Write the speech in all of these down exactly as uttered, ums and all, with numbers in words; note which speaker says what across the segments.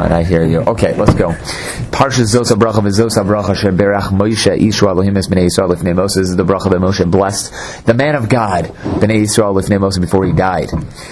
Speaker 1: fine. I hear you. Okay, let's go. Parshas Zosa Bracha v'Zosa Bracha sheberach Moshe Yisrael Elohim es bnei Yisrael lifnei Moses. This is the bracha that Moshe blessed the man of God, bnei Yisrael lifnei Moses, before he died.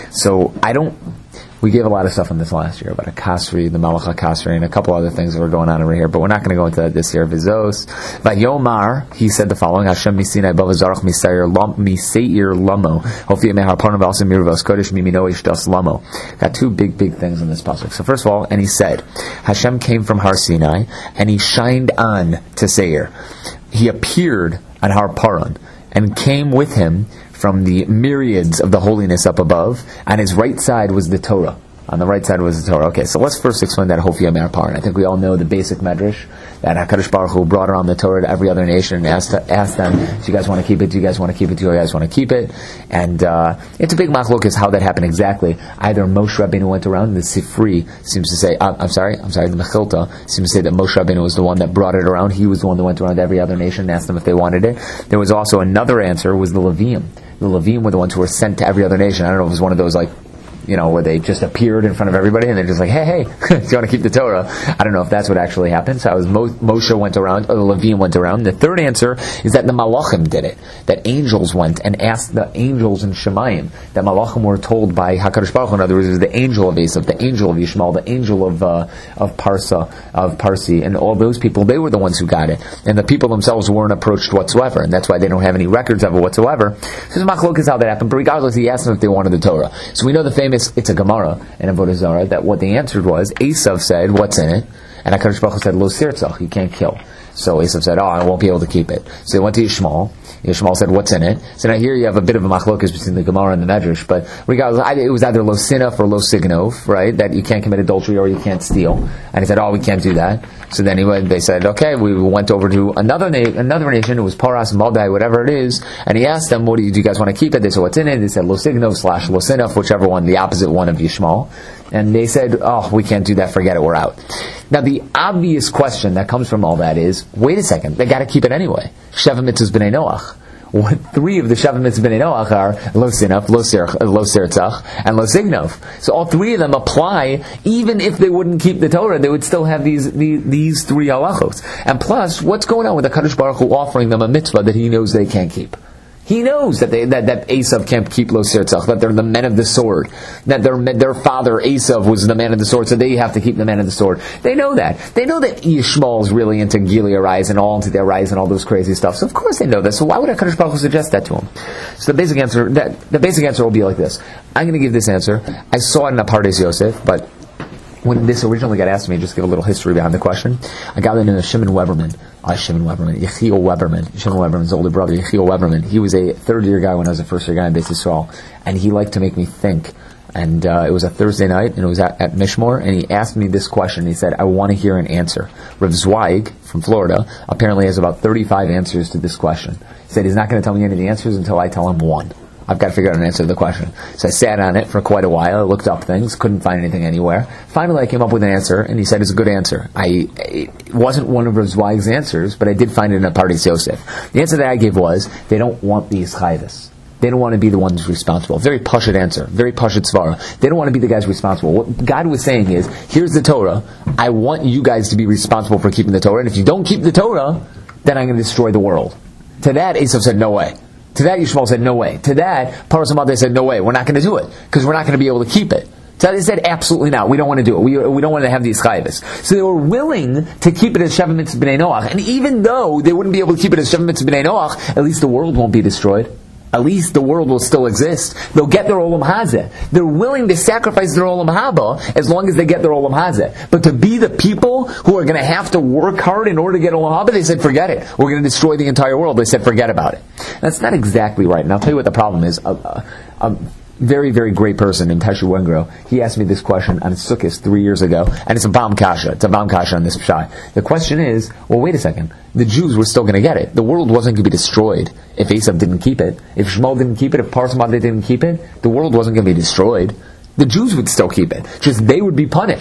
Speaker 1: So I don't. We gave a lot of stuff on this last year about a Kasri, the Malach HaKasri, and a couple other things that were going on over here, but we're not going to go into that this year. Vizos. Vayomar, he said the following: Hashem misinai bavazarach misayer miseir lamo. Hopefully mehar parnav also mirvos kodesh mimino ishdas lamo. Got two big, big things in this pasuk. So first of all, and he said, Hashem came from Har Sinai, and he shined on to Seir. He appeared at Har Paran, and came with him from the myriads of the holiness up above, and his right side was the Torah. On the right side was the Torah. Okay, so let's first explain that Hofia Me'ar Paran. I think we all know the basic medrash, that HaKadosh Baruch Hu brought around the Torah to every other nation and asked, asked them, do you guys want to keep it? Do you guys want to keep it? Do you guys want to keep it? And uh, it's a big machlokas how that happened exactly. Either Moshe Rabbeinu went around, the Sifri seems to say, uh, I'm sorry, I'm sorry, the Mechilta seems to say that Moshe Rabbeinu was the one that brought it around. He was the one that went around to every other nation and asked them if they wanted it. There was also another answer, was the Levim. The Levim were the ones who were sent to every other nation. I don't know if it was one of those, like, you know, where they just appeared in front of everybody and they're just like, hey, hey, do you want to keep the Torah? I don't know if that's what actually happened. So I was Mo- Moshe went around, or the Levim went around. The third answer is that the Malachim did it. That angels went and asked the angels in Shemayim. That Malachim were told by HaKadosh Baruch Hu, in other words, it was the angel of Esav, the angel of Yishmael, the angel of uh, of Parsa, of Parsi, and all those people, they were the ones who got it. And the people themselves weren't approached whatsoever, and that's why they don't have any records of it whatsoever. So this machlok is how that happened, but regardless, he asked them if they wanted the Torah. So we know the famous, it's a Gemara in Avodah Zarah, that what they answered was, Esav said, what's in it? And HaKadosh Baruch Hu said, Lo sirtzach, you can't kill. So Esav said, oh, I won't be able to keep it. So they went to Yishmael. Yishmael said, what's in it? So now here you have a bit of a machlokas between the Gemara and the Medrash, but regardless, it was either lo sinaf or lo signov, right? That you can't commit adultery or you can't steal. And he said, oh, we can't do that. So then he went, they said, okay, we went over to another na- another nation, it was Paras, Maldai, whatever it is, and he asked them, what do you, do you guys want to keep it? They said, what's in it? They said, lo signov slash lo sinaf, whichever one, the opposite one of Yishmael. And they said, oh, we can't do that, forget it, we're out. Now the obvious question that comes from all that is, wait a second, they got to keep it anyway. Sheva mitzvahs b'nei Noach. What three of the Sheva mitzvahs b'nei Noach are lo sinaf, lo sirtzach, and lo signov. So all three of them apply, even if they wouldn't keep the Torah, they would still have these these, these three halachos. And plus, what's going on with the HaKadosh Baruch Hu offering them a mitzvah that he knows they can't keep? He knows that they, that, that Esav can't keep lo sirtzach, that they're the men of the sword, that their their father Esav was the man of the sword, so they have to keep the man of the sword. They know that. They know that Yishmael's really into Gilead Arise and all into their rise and all those crazy stuff. So of course they know that. So why would HaKadosh Baruch Hu suggest that to him? So the basic answer, that, the basic answer will be like this. I'm going to give this answer. I saw it in Apardes Yosef, but when this originally got asked to me, just give a little history behind the question. A guy named Shimon Weberman, uh, Shimon Weberman, Yechiel Weberman, Shimon Weberman's older brother, Yechiel Weberman. He was a third year guy when I was a first year guy in Beis Yisrael, and he liked to make me think. And uh, it was a Thursday night, and it was at, at Mishmor, and he asked me this question. He said, I want to hear an answer. Rav Zweig from Florida apparently has about thirty-five answers to this question. He said he's not going to tell me any of the answers until I tell him one. I've got to figure out an answer to the question. So I sat on it for quite a while. I looked up things, couldn't find anything anywhere. Finally, I came up with an answer, and he said it's a good answer. I It wasn't one of Rav Zweig's answers, but I did find it in Apardes Yosef. The answer that I gave was, they don't want these chayvus. They don't want to be the ones responsible. Very pashut answer. Very pashut svara. They don't want to be the guys responsible. What God was saying is, here's the Torah. I want you guys to be responsible for keeping the Torah, and if you don't keep the Torah, then I'm going to destroy the world. To that, Esav said, no way. To that, Yishmael said, no way. To that, Paras and Maldai said, no way, we're not going to do it, because we're not going to be able to keep it. So they said, absolutely not, we don't want to do it. We, we don't want to have these chayvus. So they were willing to keep it as Sheva mitzvahs b'nei Noach. And even though they wouldn't be able to keep it as Sheva mitzvahs b'nei Noach, at least the world won't be destroyed. At least the world will still exist. They'll get their olam hazeh. They're willing to sacrifice their olam haba as long as they get their olam hazeh. But to be the people who are going to have to work hard in order to get olam haba, they said, forget it. We're going to destroy the entire world. They said, forget about it. That's not exactly right. And I'll tell you what the problem is. Uh, uh, um, very, very great person named Teshu Wengro. He asked me this question on Sukkot three years ago, and it's a bomb kasha. It's a bomb kasha on this pshat. The question is, well, wait a second. The Jews were still going to get it. The world wasn't going to be destroyed if Esav didn't keep it. If Shmuel didn't keep it, if Paras and Maldai didn't keep it, the world wasn't going to be destroyed. The Jews would still keep it. Just they would be punished.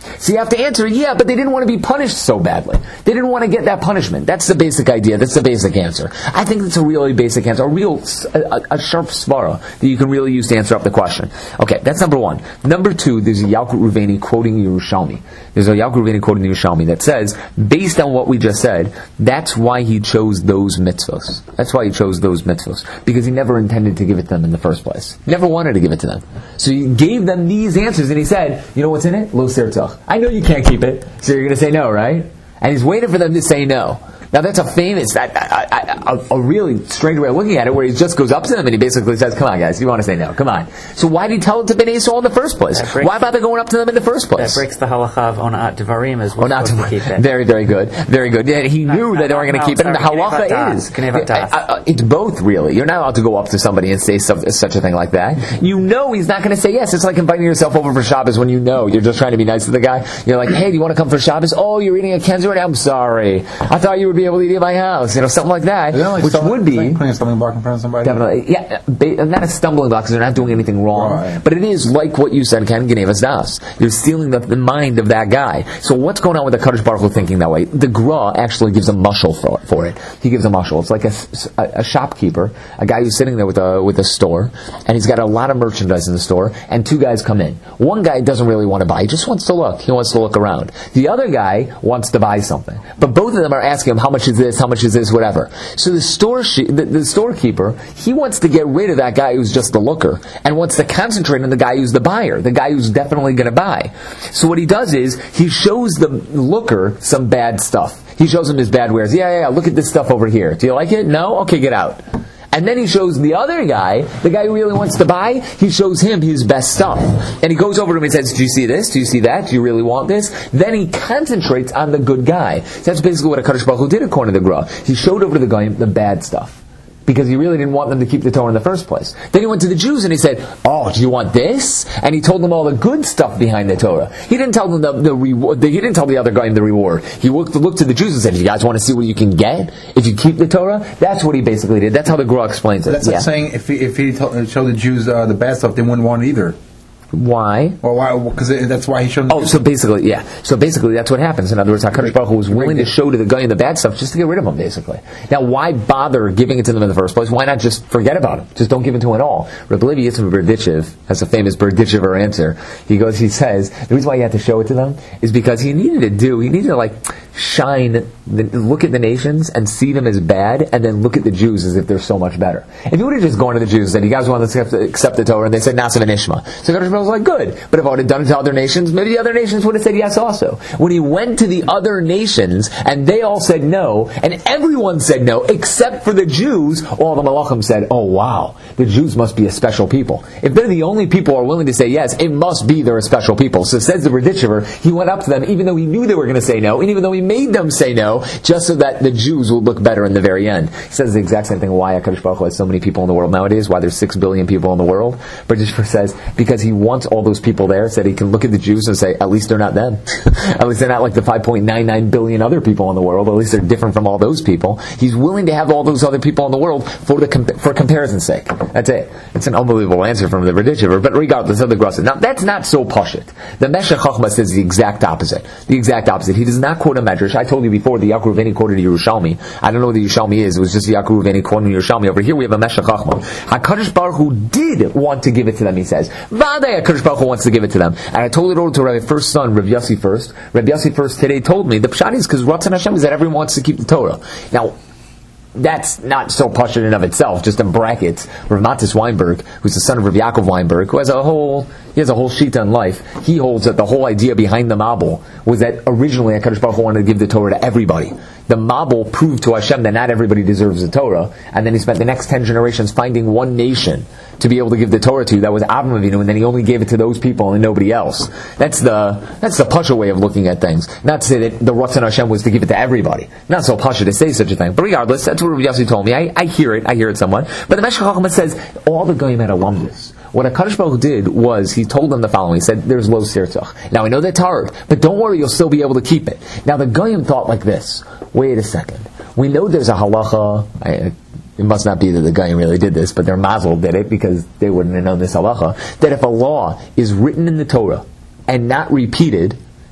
Speaker 1: So you have to answer, yeah, but they didn't want to be punished so badly. They didn't want to get that punishment. That's the basic idea. That's the basic answer. I think that's a really basic answer, a real, a, a sharp svara that you can really use to answer up the question. Okay, that's number one. Number two, there's a Yalkut Ruveni quoting Yerushalmi. There's a Yalkut Ruveni quoting Yerushalmi that says, based on what we just said, that's why he chose those mitzvos. That's why he chose those mitzvos. Because he never intended to give it to them in the first place. Never wanted to give it to them. So he gave them these answers and he said, you know what's in it? Lo sirtzach. I know you can't keep it, so you're going to say no, right? And he's waiting for them to say no. Now that's a famous, a, a, a, a really strange way of looking at it, where he just goes up to them and he basically says, come on guys, you want to say no, come on. So why did he tell it to Bnei Yisrael in the first place?
Speaker 2: Breaks,
Speaker 1: why bother going up to them in the first place?
Speaker 2: That breaks the halacha of onat devarim as well.
Speaker 1: Onat devarim. Very, very good. Very good. Yeah, he
Speaker 2: no,
Speaker 1: knew
Speaker 2: no,
Speaker 1: that they weren't going to
Speaker 2: no,
Speaker 1: keep it, and the halacha is. Uh, it's both, really. You're not allowed to go up to somebody and say some, such a thing like that. You know he's not going to say yes. It's like inviting yourself over for Shabbos when you know you're just trying to be nice to the guy. You're like, hey, do you want to come for Shabbos? Oh, you're eating a Kenzer right now? I'm sorry. I thought you would be able to eat at my house. You know, something like that,
Speaker 3: like
Speaker 1: which would be
Speaker 3: like putting a stumbling block in front of somebody.
Speaker 1: Definitely, yeah, ba- not a stumbling block because they're not doing anything wrong.
Speaker 3: Right.
Speaker 1: But it is like what you said, Ken Genevas Das. You're stealing the, the mind of that guy. So what's going on with the Kadosh Baruch Hu thinking that way? The Gra actually gives a mushal for, for it. He gives a mushal. It's like a, a, a shopkeeper, a guy who's sitting there with a with a store, and he's got a lot of merchandise in the store, and two guys come in. One guy doesn't really want to buy; he just wants to look. He wants to look around. The other guy wants to buy something, but both of them are asking him, "How much is this? How much is this? Whatever." So the store she, the, the storekeeper, he wants to get rid of that guy who's just the looker and wants to concentrate on the guy who's the buyer, the guy who's definitely going to buy. So what he does is he shows the looker some bad stuff. He shows him his bad wares. Yeah, yeah, yeah, look at this stuff over here. Do you like it? No? Okay, get out. And then he shows the other guy, the guy who really wants to buy, he shows him his best stuff. And he goes over to him and says, do you see this? Do you see that? Do you really want this? Then he concentrates on the good guy. So that's basically what a Kadosh Baruch Hu did according to the Gra. He showed over to the guy the bad stuff, because he really didn't want them to keep the Torah in the first place. Then he went to the Jews and he said, oh, do you want this? And he told them all the good stuff behind the Torah. He didn't tell them the, the reward. He didn't tell the other guy the reward. He looked, looked to the Jews and said, you guys want to see what you can get if you keep the Torah? That's what he basically did. That's how the Gra explains it.
Speaker 3: That's
Speaker 1: yeah.
Speaker 3: like saying if he, if he told, showed the Jews uh, the bad stuff, they wouldn't want it either.
Speaker 1: Why?
Speaker 3: Well, why? Because that's why he showed.
Speaker 1: Oh, so basically, yeah. So basically, that's what happens. In other words, HaKadosh Baruch Hu was willing to show to the guy the bad stuff just to get rid of him, basically. Now, why bother giving it to them in the first place? Why not just forget about him? Just don't give it to him at all. Rabbi Levi Yitzchak Berdichev has a famous Berdichever answer. He goes, he says, the reason why he had to show it to them is because he needed to do, he needed to like shine, the, look at the nations and see them as bad, and then look at the Jews as if they're so much better. If he would have just gone to the Jews and said, you guys want to accept, accept the Torah, and they said, Nasa v'nishma. So HaKadosh Baruch Hu was like, good. But if I would have done it to other nations, maybe the other nations would have said yes also. When he went to the other nations, and they all said no, and everyone said no, except for the Jews, all the Malachim said, oh wow, the Jews must be a special people. If they're the only people who are willing to say yes, it must be they're a special people. So says the Berdichever, he went up to them, even though he knew they were going to say no, and even though he made them say no, just so that the Jews would look better in the very end. He says the exact same thing why HaKadosh Baruch Hu has so many people in the world nowadays, why there's six billion people in the world. Berdichever says, because he wants all those people there, so that he can look at the Jews and say, at least they're not them. At least they're not like the five point nine nine billion other people in the world. At least they're different from all those people. He's willing to have all those other people in the world for the com- for comparison's sake. That's it. It's an unbelievable answer from the Berdichever, but regardless of the Gra. Now, that's not so pashut. The Meshech Chochmah says the exact opposite. The exact opposite. He does not quote a medrash. I told you before, the Yalkut Ruveni quoted Yerushalmi. I don't know what the Yerushalmi is. It was just the Yalkut Ruveni quoting Yerushalmi. Over here we have a Meshech Chochmah. HaKadosh Baruch Hu did want to give it to them, he says. V'adai HaKadosh Baruch Hu wants to give it to them. And I told it over to Rabbi first son, Rabbi Yossi first. Rabbi Yossi first today told me the pshat is because Ratzon Hashem is that everyone wants to keep the Torah. Now, that's not so pashut in and of itself. Just in brackets, Rav Matis Weinberg, who's the son of Rav Yaakov Weinberg, who has a whole, he has a whole sheet on life. He holds that the whole idea behind the Mabul was that originally HaKadosh Baruch Hu wanted to give the Torah to everybody. The Mabul proved to Hashem that not everybody deserves the Torah, and then he spent the next ten generations finding one nation to be able to give the Torah to. That was Avraham Avinu, and then he only gave it to those people and nobody else. That's the that's the pashut way of looking at things. Not to say that the Ratzon Hashem was to give it to everybody. Not so pashut to say such a thing. But regardless, that's what Rav Yossi told me. I, I hear it. I hear it somewhat. But the Meshech Chochmah says all the goyim had alumnus. What HaKadosh Baruch Hu did was he told them the following. He said, "There's lo sirtzach." Now I know that's hard, but don't worry, you'll still be able to keep it. Now the goyim thought like this. Wait a second. We know there's a halacha. I, It must not be that the guy really did this, but their mazel did it because they wouldn't have known this halacha. That if a law is written in the Torah and not repeated,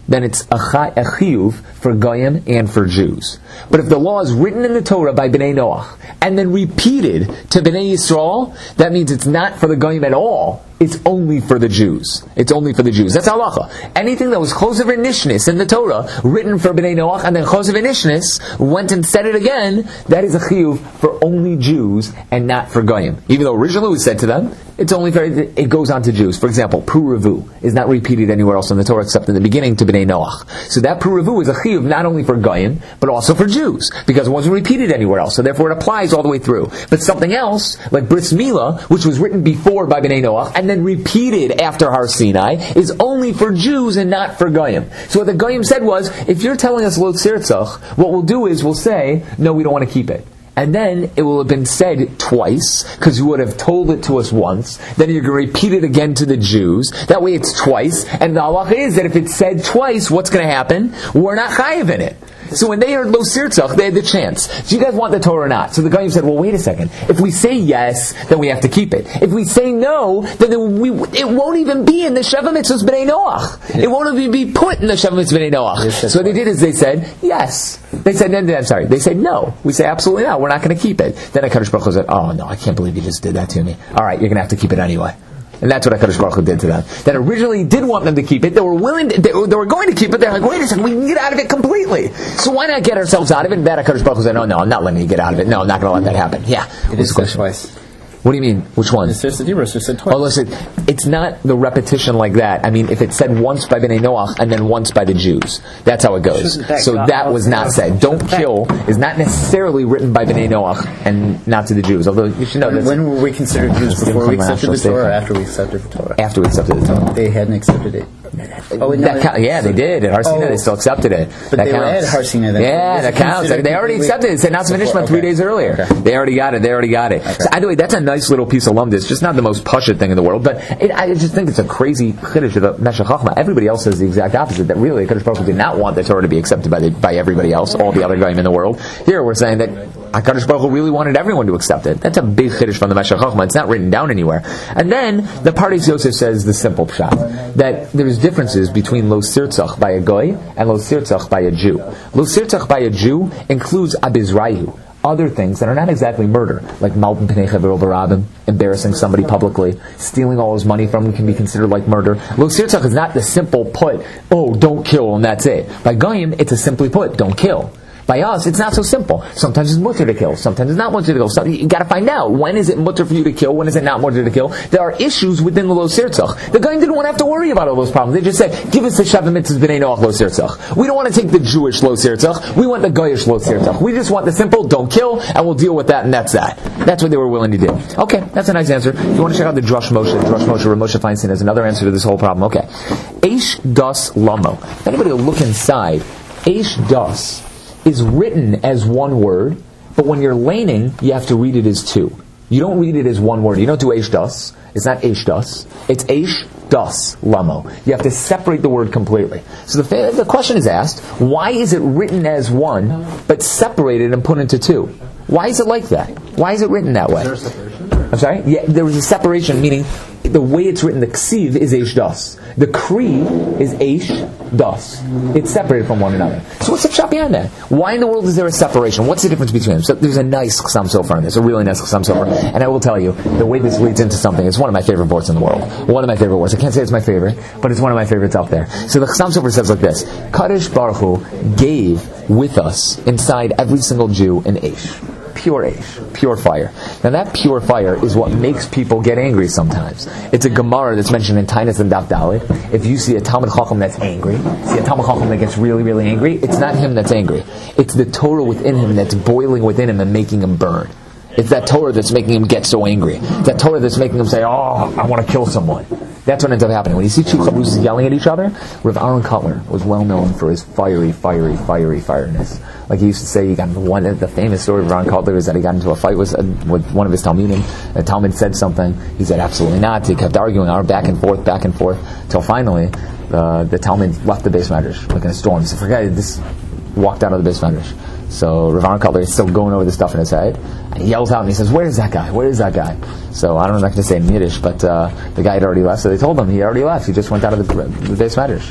Speaker 1: then it's a, chi, a chiyuv for Goyim and for Jews. But if the law is written in the Torah by Bnei Noach and then repeated to Bnei Yisrael, that means it's not for the Goyim at all. It's only for the Jews. It's only for the Jews. That's halacha. Anything that was chosev v'nishnis in the Torah, written for Bnei Noach, and then chosev v'nishnis, went and said it again, that is a chiyuv for only Jews and not for Goyim. Even though originally we said to them, it's only for, it goes on to Jews. For example, Pru-Revu is not repeated anywhere else in the Torah except in the beginning to Bnei Noach. So that Pru-Revu is a chiyuv not only for Goyim, but also for Jews, because it wasn't repeated anywhere else. So therefore it applies all the way through. But something else, like Bris Milah, which was written before by Bnei Noach, and then repeated after Har Sinai, is only for Jews and not for Goyim. So what the Goyim said was, if you're telling us Lo Tzirtzach, what we'll do is we'll say, no, we don't want to keep it. And then it will have been said twice, because you would have told it to us once. Then you're going to repeat it again to the Jews. That way it's twice. And the halacha is that if it's said twice, what's going to happen? We're not chayiv in it. So when they heard Lo Sirtzach, they had the chance. Do you guys want the Torah or not? So the Goyim said, well, wait a second. If we say yes, then we have to keep it. If we say no, then we, it won't even be in the Sheva Mitzvahs B'nai Noach. It won't even be put in the Sheva Mitzvahs B'nai Noach. So what they did is they said, yes. They said, no, no, I'm sorry. They said, no. We say, absolutely not. We're not going to keep it. Then HaKadosh Baruch Hu said, oh, no, I can't believe you just did that to me. All right, you're going to have to keep it anyway. And that's what HaKadosh Baruch Hu did to them. That originally did want them to keep it. They were willing to, they, they were going to keep it. They're like, wait a second, we can get out of it completely. So why not get ourselves out of it? And that HaKadosh Baruch Hu said, no, no, I'm not letting you get out of it. No, I'm not going to let that happen. Yeah.
Speaker 4: It is said twice.
Speaker 1: What do you mean? Which one?
Speaker 4: It says the Dibros, it said twice.
Speaker 1: Oh, listen, it's not the repetition like that. I mean, if it's said once by Bnei Noach and then once by the Jews, that's how it goes.
Speaker 2: That
Speaker 1: so that was not said. Don't kill is not necessarily written by Bnei Noach and not to the Jews. Although you should know that.
Speaker 4: When were we considered Jews? Before we accepted the Torah or after we accepted the Torah?
Speaker 1: After we accepted the Torah.
Speaker 4: They hadn't accepted it.
Speaker 1: Oh, no, that count, yeah, they did. At Har Sinai, oh, they still accepted it.
Speaker 4: But
Speaker 1: that
Speaker 4: they
Speaker 1: counts.
Speaker 4: were at Har Sinai then.
Speaker 1: Yeah, that counts. They already accepted it. It said not to finish my three days earlier.
Speaker 4: Okay.
Speaker 1: They already got it. They already got it. Okay. So, anyway, that's a nice little piece of lumdis. Just not the most pashut thing in the world, but it, I just think it's a crazy chiddush of the Meshech Chochmah. Everybody else says the exact opposite. That really, HaKadosh Baruch Hu did not want the Torah to be accepted by the, by everybody else, all the other guys in the world. Here, we're saying that HaKadosh Baruch Hu really wanted everyone to accept it. That's a big chiddush from the Meshech Chochmah. It's not written down anywhere. And then the Pardes Yosef says the simple pshat that there's differences between Lo Sirtzach by a goy and Lo Sirtzach by a Jew. Lo Sirtzach by a Jew includes Abizrayu, other things that are not exactly murder, like Malbim Pnei Chaver Barabim, embarrassing somebody publicly, stealing all his money from him can be considered like murder. Lo Sirtzach is not the simple put, oh, don't kill, and that's it. By goyim, it's a simply put, don't kill. By us, it's not so simple. Sometimes it's mutter to kill. Sometimes it's not mutter to kill. So you got to find out, when is it mutter for you to kill? When is it not mutter to kill? There are issues within the Lo Sirtzach. The guy didn't want to have to worry about all those problems. They just said, give us the Sheva Mitzvahs B'nai Noach Lo Sirtzach. We don't want to take the Jewish Lo Sirtzach. We want the Goyish Lo Sirtzach. We just want the simple, don't kill, and we'll deal with that, and that's that. That's what they were willing to do. Okay, that's a nice answer. If you want to check out the Drush Moshe, Drush Moshe, Rav Moshe Feinstein has another answer to this whole problem. Okay. Eish Das Lamo. If anybody will look inside, Eish Das is written as one word, but when you're laning, you have to read it as two. You don't read it as one word. You don't do Eish Das. It's not Eish Das. It's Eish Das Lamo. You have to separate the word completely. So the, the question is asked, why is it written as one, but separated and put into two? Why is it like that? Why is it written that way?
Speaker 3: Is there a separation?
Speaker 1: I'm sorry? Yeah, there was a separation, meaning the way it's written, the ksiv is Eish Das. The kri is Eish Das. It's separated from one another. So what's the pshat behind that? Why in the world is there a separation? What's the difference between them? So there's a nice Chassam Sofer in this, a really nice Chassam Sofer. And I will tell you, the way this leads into something, it's one of my favorite words in the world. One of my favorite words. I can't say it's my favorite, but it's one of my favorites out there. So the Chassam Sofer says like this: Kadosh Baruch Hu gave with us inside every single Jew an Eish. Pure Eish, pure fire. Now that pure fire is what makes people get angry sometimes. It's a Gemara that's mentioned in Tainus and Daf Daled. If you see a Talmud Chacham that's angry, see a Talmud Chacham that gets really, really angry, it's not him that's angry. It's the Torah within him that's boiling within him and making him burn. It's that Torah that's making him get so angry. It's that Torah that's making him say, oh, I want to kill someone. That's what ends up happening. When you see two chavrus yelling at each other, Rav Aaron Cutler was well known for his fiery, fiery, fiery fireness. Like he used to say, he got into one, the famous story of Aaron Cutler is that he got into a fight with, uh, with one of his Talmudim. The Talmud said something. He said, absolutely not. He kept arguing, back and forth, back and forth, till finally uh, the Talmud left the Beis Medrash like in a storm. He said, forget it, this walked out of the Beis Medrash. So Rav Aaron Cutler is still going over the stuff in his head, and he yells out and he says, "Where is that guy? Where is that guy?" So I don't know, I'm not going to say in Yiddish, but uh, the guy had already left. So they told him he already left. He just went out of the, the Beis Medrash.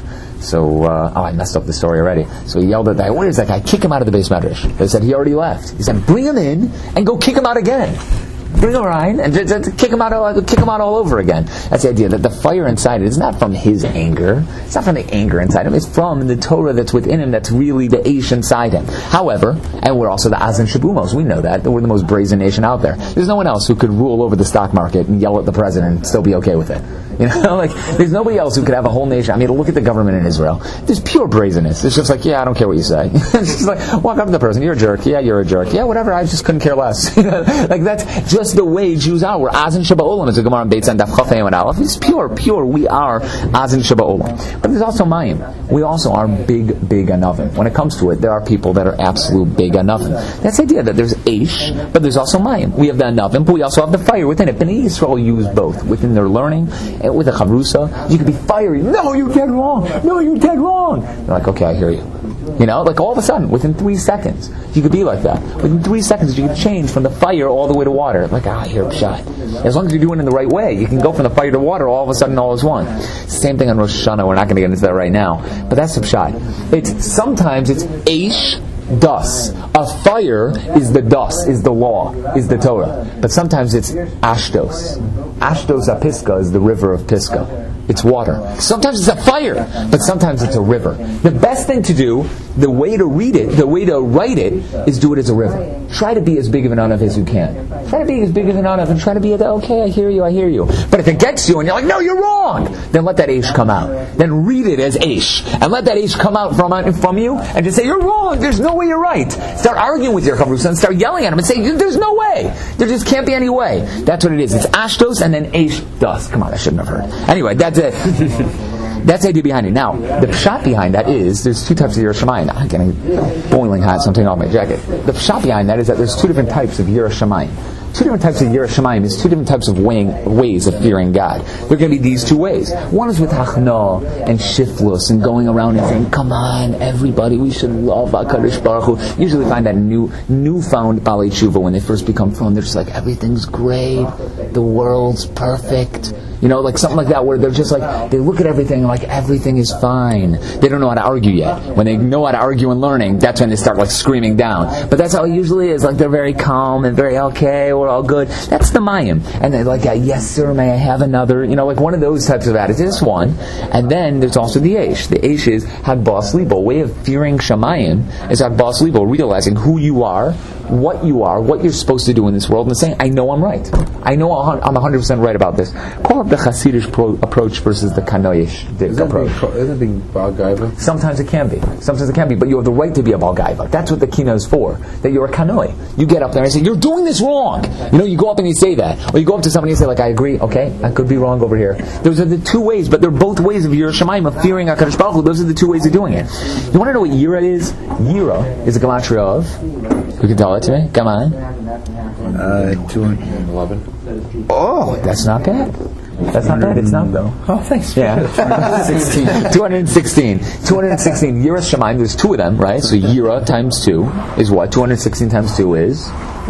Speaker 1: So, uh, oh, I messed up the story already. So he yelled at that guy, where is that guy? Kick him out of the base medrash. They said he already left. He said, bring him in and go kick him out again. Bring him right and just, just kick him out, all, kick him out all over again. That's the idea, that the fire inside it is not from his anger. It's not from the anger inside him. It's from the Torah that's within him. That's really the Eish inside him. However, and we're also the Azan Shabumos. We know that we're the most brazen nation out there. There's no one else who could rule over the stock market and yell at the president and still be okay with it. You know, like there's nobody else who could have a whole nation. I mean, look at the government in Israel. There's pure brazenness. It's just like, yeah, I don't care what you say. It's just like, walk up to the person, you're a jerk. Yeah, you're a jerk. Yeah, whatever. I just couldn't care less. You know, like that's just the way Jews are. We're Azin Shaba'olam. It's a Gemara on Beit Zan Daf Chafayim and Aleph. It's pure, pure. We are Azin Shaba'olam. But there's also Mayim. We also are big, big Anavim. When it comes to it, there are people that are absolute big Anavim. That's the idea that there's Eish, but there's also Mayim. We have the Anavim, but we also have the fire within it. Bnei Yisrael use both within their learning. And with the Chavrusa, you could be fiery. No, you're dead wrong. No, you're dead wrong. They're like, okay, I hear you. You know, like all of a sudden, within three seconds, you could be like that. Within three seconds, you could change from the fire all the way to water. Like, ah, I hear Pshat. As long as you're doing it in the right way, you can go from the fire to water all of a sudden all is one. Same thing on Rosh Hashanah. We're not going to get into that right now. But that's the Pshat. It's, sometimes it's Eish, Das. A fire is the Das, is the law, is the Torah. But sometimes it's Ashdos. Ashdos Apiska is the river of Pisgah. It's water. Sometimes it's a fire, but sometimes it's a river. The best thing to do, the way to read it, the way to write it, is do it as a river. Try to be as big of an Anav as you can. Try to be as big of an Anav and try to be, okay, I hear you, I hear you. But if it gets you and you're like, no, you're wrong, then let that Eish come out. Then read it as Eish. And let that Eish come out from, from you and just say, you're wrong, there's no way you're right. Start arguing with your Chavrusa and start yelling at him and say, there's no way. There just can't be any way. That's what it is. It's Ashtos and then Eish Das. Come on, I shouldn't have heard. Anyway, that's it. That's the idea behind it. Now, the pshat behind that is, there's two types of Yiras Shamayim. I'm getting boiling hot, so I'm taking off my jacket. The pshat behind that is that there's two different types of Yiras Shamayim. Two different types of Yiras Shamayim is two different types of weighing, ways of fearing God. There are going to be these two ways. One is with Hachna and Shiflus and going around and saying, come on, everybody, we should love HaKadosh Baruch Hu. Usually find that new, newfound Balei Tshuva when they first become fun. They're just like, everything's great, the world's perfect. You know, like something like that, where they're just like, they look at everything and like everything is fine. They don't know how to argue yet. When they know how to argue and learning, that's when they start like screaming down. But that's how it usually is. Like they're very calm and very okay, we're all good. That's the Mayim. And they're like, yes sir, may I have another? You know, like one of those types of attitudes, one. And then there's also the Eish. The Eish is Hagbas Libo. A way of fearing Shamayim is Hagbas Libo, realizing who you are, what you are, what you're supposed to do in this world, and saying, I know I'm right. I know I'm one hundred percent right about this. Call it the Hasidic pro- approach versus the Kanoish approach.
Speaker 3: Isn't it being Baal Gaiva?
Speaker 1: Sometimes it can be. Sometimes it can be. But you have the right to be a Baal Gaiva. That's what the Kina is for. That you're a Kanoi. You get up there and say, you're doing this wrong. You know, you go up and you say that. Or you go up to somebody and say, like, I agree. Okay, I could be wrong over here. Those are the two ways, but they're both ways of Yiras Shamayim, of fearing HaKadosh Baruch Hu. Those are the two ways of doing it. You want to know what Yira is? Yira is a gematria of... Who can tell it to me? Come on.
Speaker 3: Uh, two hundred eleven.
Speaker 1: Oh, that's not bad. That's not bad. It's not though.
Speaker 3: Oh, thanks.
Speaker 1: Yeah. two hundred sixteen. two hundred sixteen. Yiras Shamayim. There's two of them, right? So Yira times two is what? two hundred sixteen times two is?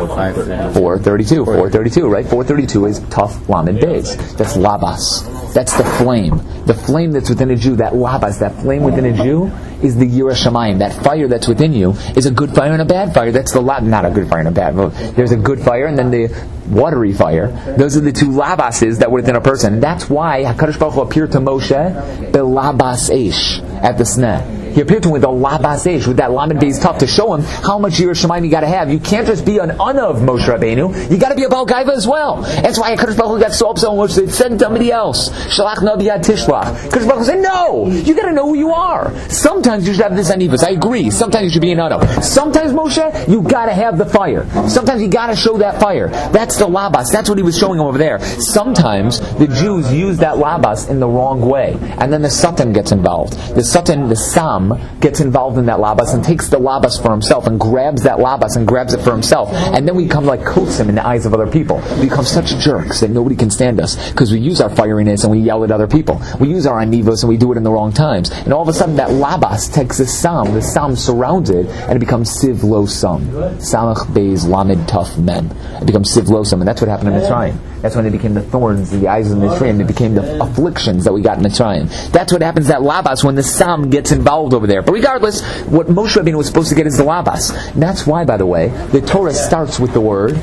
Speaker 1: four thirty-two. four thirty-two, right? four thirty-two is Taf Lamed Beis. That's Labas. That's the flame. The flame that's within a Jew, that Labas, that flame within a Jew, is the Yiras Shamayim. That fire that's within you is a good fire and a bad fire. That's the Lab. Not a good fire and a bad. There's a good fire and then the watery fire. Those are the two Labases that were within a person. And that's why HaKadosh Baruch Hu appeared to Moshe Belabas Eish at the Sneh. He appeared to him with a Labas Eish, with that Lamed Beis Taf, to show him how much Yiras Shamayim you got to have. You can't just be an Ana of Moshe Rabbeinu. You got to be a Baal Gaiva as well. That's why HaKadosh Baruch Hu got so upset when Moshe said, send somebody else. Shalach Nabi Ad Tishlach. HaKadosh Baruch Hu said, no! You got to know who you are. Sometimes you should have this anivus. I agree. Sometimes you should be an Ana. Sometimes, Moshe, you got to have the fire. Sometimes you got to show that fire. That's the Labas. That's what he was showing him over there. Sometimes the Jews use that Labas in the wrong way. And then the Satan gets involved. The Satan, the Sam, gets involved in that Labas and takes the Labas for himself and grabs that Labas and grabs it for himself. And then we become like Kosim in the eyes of other people. We become such jerks that nobody can stand us because we use our fieriness and we yell at other people. We use our anivos and we do it in the wrong times. And all of a sudden that Labas takes the Sam, the Sam surrounds it, and it becomes Siv Lo Sam. Samach Beis Lamed Taf Mem. It becomes Siv Lo Sam, and that's what happened in Mitzrayim. That's when they became the thorns in the eyes of Mitzrayim. They became the afflictions that we got in Mitzrayim. That's what happens at Labas when the Sam gets involved over there. But regardless, what Moshe Rabbeinu was supposed to get is the Labas. And that's why, by the way, the Torah starts with the word.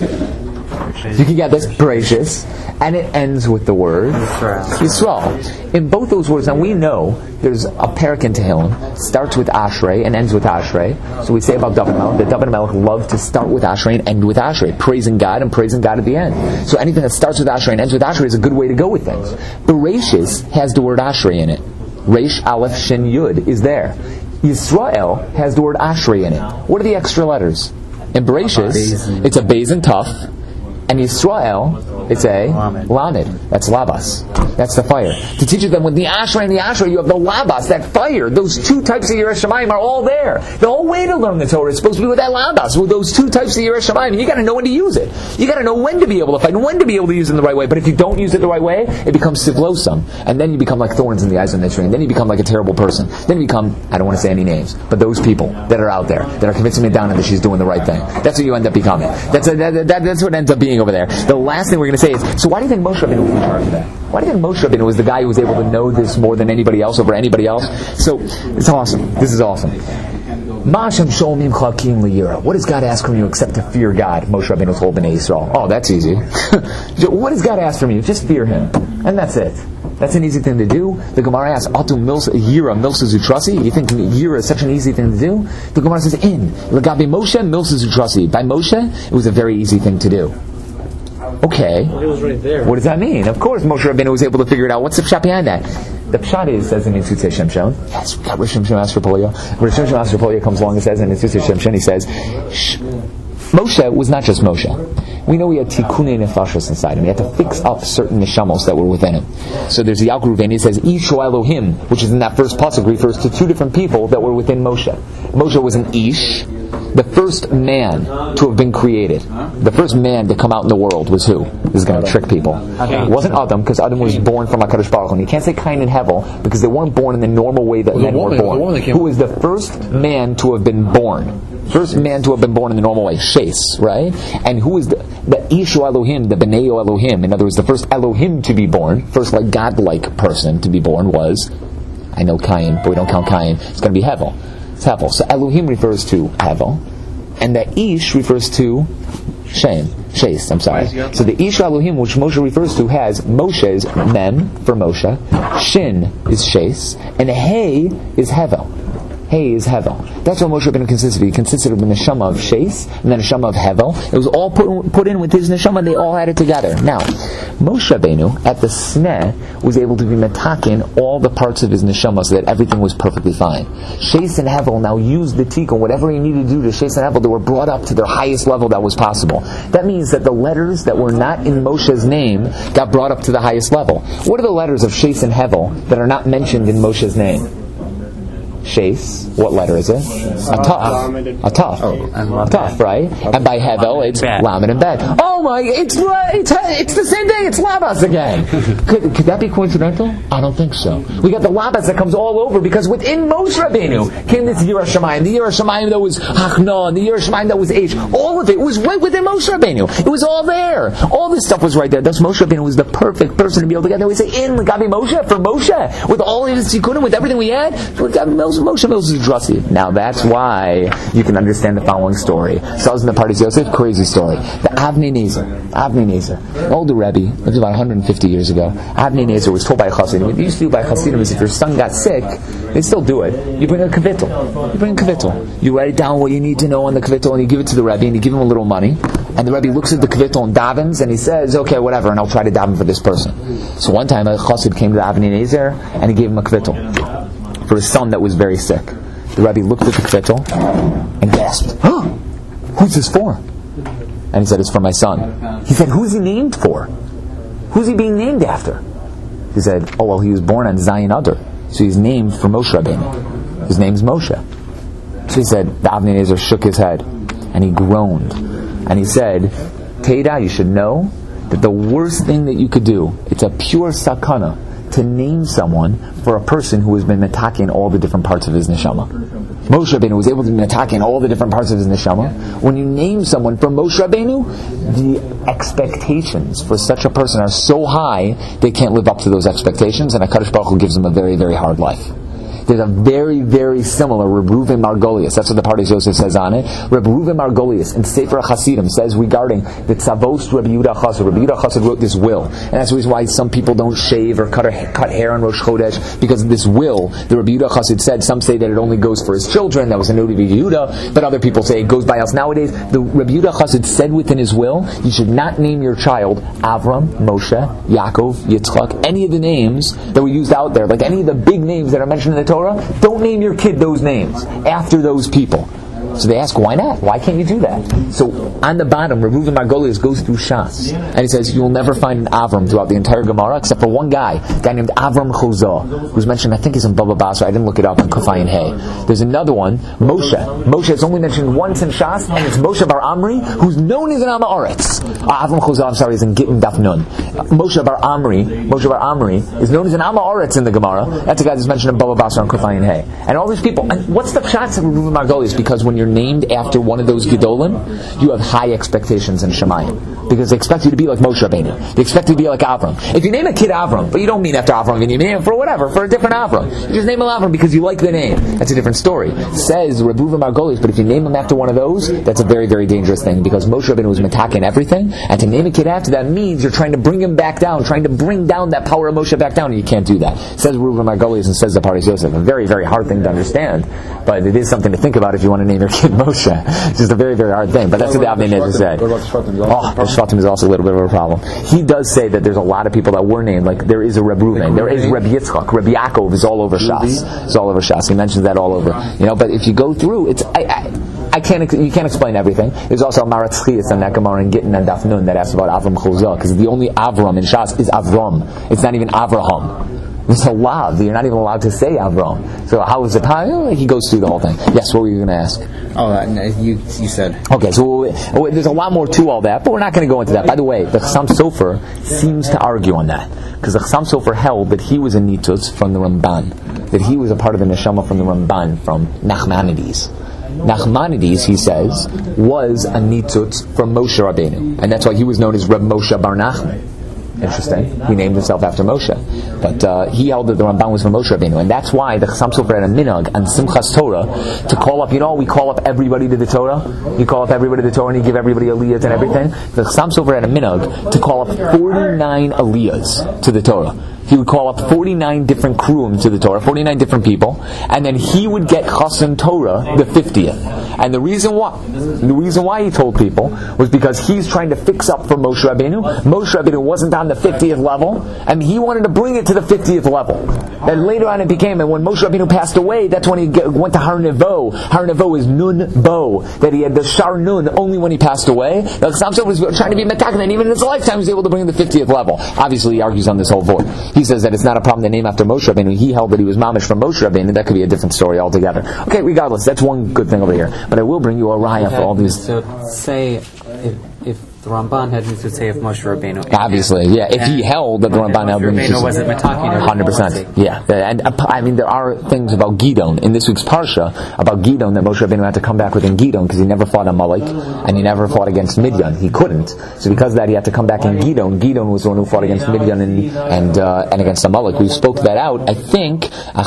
Speaker 1: You can get this, Bereshis, and it ends with the word Yisrael. In both those words, and we know there's a parak in Tehillim, starts with Ashrei and ends with Ashrei. So we say about David Melech that David Melech loved to start with Ashrei and end with Ashrei, praising God and praising God at the end. So anything that starts with Ashrei and ends with Ashrei is a good way to go with things. Bereshis has the word Ashrei in it. Reish, Aleph, Shin, Yud is there. Yisrael has the word Ashrei in it. What are the extra letters? In Bereshis, it's a Beis and Taf. And Yisrael, it's a Lamed. That's Labas. That's the fire. To teach you that with the Ashrei and the Ashrei, you have the Labas, that fire. Those two types of Yiras Shamayim are all there. The whole way to learn the Torah is supposed to be with that Labas, with those two types of Yiras Shamayim. You got to know when to use it. You got to know when to be able to fight and when to be able to use it in the right way. But if you don't use it the right way, it becomes Sivlosam. And then you become like thorns in the eyes of Mitzrayim. Then you become like a terrible person. Then you become, I don't want to say any names, but those people that are out there, that are convincing me down that she's doing the right thing. That's what you end up becoming. That's a, that, that, that's what ends up being over there. The last thing we're going to say is, so why do you think Moshe Rabbeinu was in charge of that? Why do you think Moshe Rabbeinu was the guy who was able to know this more than anybody else over anybody else? So, it's awesome. This is awesome. What does God ask from you except to fear God? Moshe Rabbeinu told Bnei Yisrael. Oh, that's easy. What does God ask from you? Just fear Him. And that's it. That's an easy thing to do. The Gemara asks, Atu Milsa Yira Milsa Zutrasi? You think Yira is such an easy thing to do? The Gemara says, In. Lagabi Moshe Milsa Zutrasi. By Moshe, it was a very easy thing to do. Okay.
Speaker 2: Well, it was right there.
Speaker 1: What does that mean? Of course, Moshe Rabbeinu was able to figure it out. What's the pshat behind that? The pshat is, says in Yitzutei Shemshon. Yes, we got Rosh Hashanah Master Polio. Rosh Hashanah Master Polio comes along and says in Yitzutei Shemshon, he says, Moshe was not just Moshe. We know he had tikkunei nefashos inside him. He had to fix up certain neshamos that were within him. So there's the Yalkut Ruveni, he says, Isho Elohim, which is in that first pasuk, refers to two different people that were within Moshe. Moshe was an Ish, the first man to have been created. The first man to come out in the world was who? This is going to trick people. It wasn't Adam, because Adam was born from HaKadosh Baruch Hu. And you can't say Cain and Hevel, because they weren't born in the normal way that men were born. Who was the first man to have been born? First man to have been born in the normal way, Shes, right? And who is the, the Ishu Elohim, the B'neo Elohim? In other words, the first Elohim to be born, first like God-like person to be born was, I know Cain, but we don't count Cain, it's going to be Hevel. It's Hevel. So Elohim refers to Hevel, and the Ish refers to Shem, Shes, I'm sorry. So the Ish Elohim, which Moshe refers to, has Moshe's Mem for Moshe, Shin is Shes, and Hey is Hevel. Hey is Hevel. That's what Moshe Rabbeinu consisted of. He consisted of the neshama of Shes and the neshama of Hevel. It was all put, put in with his neshama, and they all had it together. Now, Moshe Rabbeinu, at the Sneh, was able to be metakin all the parts of his neshama so that everything was perfectly fine. Shes and Hevel now used the tikkun, whatever he needed to do to Shes and Hevel, they were brought up to their highest level that was possible. That means that the letters that were not in Moshe's name got brought up to the highest level. What are the letters of Shes and Hevel that are not mentioned in Moshe's name? Shes, what letter is it? A Taf. A Taf. A Taf, right? And by Hevel, it's Lamed and Bet. Oh my, it's it's it's the same thing, it's Labas again. Could, could that be coincidental? I don't think so. We got the Labas that comes all over because within Moshe Rabbeinu came this Yiras Shamayim. The Yiras Shamayim that was Hachna, and the Yiras Shamayim that was Eish. All of it was right within Moshe Rabbeinu. It was all there. All this stuff was right there. Thus Moshe Rabbeinu was the perfect person to be able to get there. We say, in Gabi Moshe, for Moshe, with all of his tikkunim, with everything we had, for Gabi Moshe. Moshe Moses Drussi. Now that's why you can understand the following story. So I was in the parties Yosef, crazy story. The Avnei Nezer, Avnei Nezer, an older Rebbe, lived about one hundred fifty years ago. Avnei Nezer was told by a Chasidim. What they used to do by Chasidim is if your son got sick, they still do it. You bring a kavittel. You bring a kavittel. You write down what you need to know on the kavittel, and you give it to the Rebbe, and you give him a little money. And the Rebbe looks at the kavittel and davens, and he says, okay, whatever, and I'll try to daven for this person. So one time a Chassid came to Avnei Nezer, and he gave him a kavittel for his son that was very sick. The Rebbe looked at the kavittel and gasped, huh? Who's this for? And he said, it's for my son. He said, who's he named for? Who's he being named after? He said, oh, well, he was born on Zion Adar, so he's named for Moshe Rabbeinu. His name's Moshe. So he said, the Avnei Nezer shook his head, and he groaned. And he said, Teda, you should know that the worst thing that you could do, it's a pure sakana, to name someone for a person who has been metaking all the different parts of his neshama. Moshe Rabbeinu was able to attack in all the different parts of his neshama. When you name someone from Moshe Rabbeinu, the expectations for such a person are so high, they can't live up to those expectations, and HaKadosh Baruch Hu gives them a very, very hard life. There's a very, very similar Reb Reuven Margolius. That's what the Pardes Yosef says on it. Reb Reuven Margolius in Sefer HaChasidim says regarding the Tzavos Reb Yehuda Chassid. Reb Yehuda Chassid wrote this will, and that's the reason why some people don't shave or cut, or cut hair on Rosh Chodesh, because of this will. The Reb Yehuda Chassid said, some say that it only goes for his children. That was a note of Yehuda, but other people say it goes by us. Nowadays, the Reb Yehuda Chassid said within his will, you should not name your child Avram, Moshe, Yaakov, Yitzchak, any of the names that were used out there, like any of the big names that are mentioned in the Torah. Don't name your kid those names after those people. So they ask, why not? Why can't you do that? So on the bottom, Reb Reuven Margolius goes through Shas, and he says, you will never find an Avram throughout the entire Gemara, except for one guy, a guy named Avram Chozah, who's mentioned, I think he's in Baba Basra, I didn't look it up, in Kufayin Hay. There's another one, Moshe. Moshe is only mentioned once in Shas, and it's Moshe Bar Amri, who's known as an Am Haaretz. Uh, Avram Chozah, I'm sorry, is in Gittin Daf Nun. Uh, Moshe Bar Amri, Moshe Bar Amri, is known as an Am Haaretz in the Gemara. That's a guy that's mentioned in Baba Basra and Kufayin Hay. And all these people, and what's the Pshat of Reb Reuven Margolius? Because when you're named after one of those Gedolim, you have high expectations in Shemayim. Because they expect you to be like Moshe Rabbeinu. They expect you to be like Avram. If you name a kid Avram, but you don't mean after Avram, and you name him for whatever, for a different Avram. You just name him Avram because you like the name. That's a different story. Says Reb Reuven Margolius, but if you name him after one of those, that's a very, very dangerous thing, because Moshe Rabbeinu was metaking everything, and to name a kid after that means you're trying to bring him back down, trying to bring down that power of Moshe back down, and you can't do that. Says Reuven Margolius, and says the Pardes Yosef. A very, very hard thing to understand, but it is something to think about if you want to name your kid Moshe. It's just a very, very hard thing, but that's what the Avnei Nezer said. Oh, the Shvatim is also a little bit of a problem. He does say that there's a lot of people that were named, like there is a Reb Reuven, there is Reb Yitzchak, Reb Yaakov is all over Shas. It's all over Shas. He mentions that all over. You know, but if you go through, it's I, I, I can't you can't explain everything. There's also a Marat Tzchias and Gemara and Gittin and Daf Nun that asks about Avram Chozah, because the only Avram in Shas is Avram. It's not even Avraham. It's a lav. You're not even allowed to say Avram. So how is it? How, he goes through the whole thing. Yes, what were you going to ask?
Speaker 4: Oh, uh, you you said.
Speaker 1: Okay, so there's a lot more to all that, but we're not going to go into that. By the way, the Chassam Sofer seems to argue on that, because the Chassam Sofer held that he was a Nitzutz from the Ramban, that he was a part of the Neshama from the Ramban, from Nachmanides. Nachmanides, he says, was a Nitzutz from Moshe Rabbeinu, and that's why he was known as Reb Moshe Bar Nachman. Interesting. He named himself after Moshe. But uh, he held that the Ramban was from Moshe Rabbeinu. And that's why the Chassam Sofer had a minhag on Simchas Torah to call up, you know, we call up everybody to the Torah. You call up everybody to the Torah and you give everybody aliyahs and everything. The Chassam Sofer had a minhag to call up forty-nine aliyahs to the Torah. He would call up forty-nine different kruim to the Torah, forty-nine different people, and then he would get Chassan Torah the fiftieth. And the reason why, the reason why he told people was because he's trying to fix up for Moshe Rabbeinu. Moshe Rabbeinu wasn't on the fiftieth level, and he wanted to bring it to the fiftieth level. Then later on it became, and when Moshe Rabbeinu passed away, that's when he get, went to Har Nevo. Har Nevo is Nun Bo, that he had the Shar Nun only when he passed away. The Chassam Sofer was trying to be metakan, and even in his lifetime he was able to bring the fiftieth level. Obviously he argues on this whole void. He says that it's not a problem to name after Moshe Rabbeinu. He held that he was mamish from Moshe Rabbeinu. That could be a different story altogether. Okay, regardless, that's one good thing over here. But I will bring you a raya okay, for all these.
Speaker 2: So say if, if the Ramban had to say of Moshe Rabbeinu.
Speaker 1: Obviously, yeah. If he held that the Ramban held
Speaker 2: Moshe Rabbeinu wasn't metaking,
Speaker 1: one hundred percent. Yeah, and uh, I mean there are things about Gidon in this week's parsha about Gidon that Moshe Rabbeinu had to come back within Gidon because he never fought Amalek and he never fought against Midian. He couldn't. So because of that, he had to come back in Gidon. Gidon was the one who fought against Midian and and uh, and against Amalek. We spoke that out. I think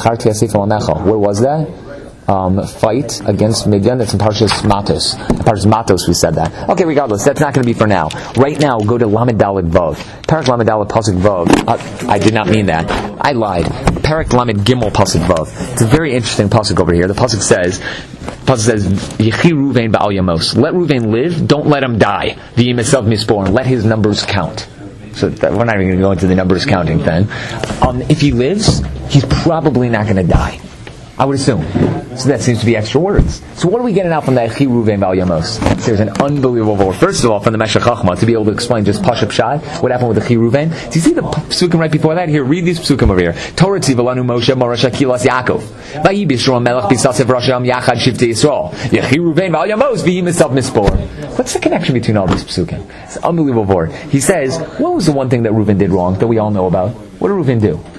Speaker 1: where was that? Um, fight against Midian. That's in Parshas Matos. Parshas Matos we said that. Okay, regardless, that's not going to be for now. Right now, go to Lamed Daled Vav. Parak Lamed Daled Pasuk Vav. Uh, I did not mean that. I lied. Parak Lamed Gimel Pasuk Vav. It's a very interesting pasuk over here. The pasuk says, pasuk says, Yechi Ruvain Ba'al Yamos. Let Ruvain live. Don't let him die. V'yim esav mispor, and let his numbers count. So that, we're not even going to go into the numbers counting thing. Um, if he lives, he's probably not going to die. I would assume. So that seems to be extra words. So what are we getting out from that Yechi Ruvain Ba'al Yamos? There's an unbelievable word. First of all, from the Meshech Chochmah, to be able to explain just Pashup Shai, what happened with Yechi Ruvain. Do you see the psukim right before that? Here, read these psukim over here. Torah Tzivalanu Moshe Morasha Kilas Yaakov. Vayi Bishrom Melech Bisasev Rasham Yachad Shivtei Yisrael. Yechi Ruvain Ba'al Yamos V'yim Esav Mispor. What's the connection between all these psukim? It's an unbelievable word. He says, what was the one thing that Reuven did wrong that we all know about? What did Reuven do?